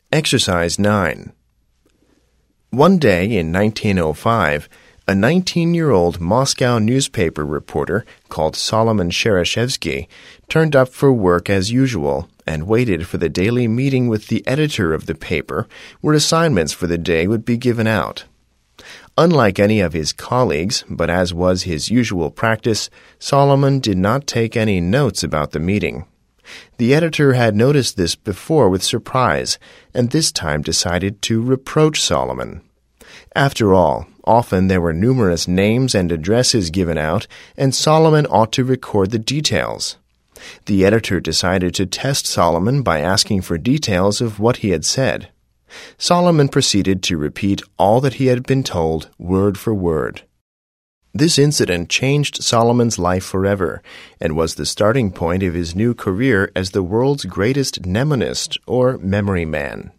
Exercise 9. One day in 1905, a 19-year-old Moscow newspaper reporter called Solomon Shereshevsky turned up for work as usual and waited for the daily meeting with the editor of the paper where assignments for the day would be given out. Unlike any of his colleagues, but as was his usual practice, Solomon did not take any notes about the meeting. The editor had noticed this before with surprise, and this time decided to reproach Solomon. After all, often there were numerous names and addresses given out, and Solomon ought to record the details. The editor decided to test Solomon by asking for details of what he had said. Solomon proceeded to repeat all that he had been told, word for word. This incident changed Solomon's life forever and was the starting point of his new career as the world's greatest mnemonist or memory man.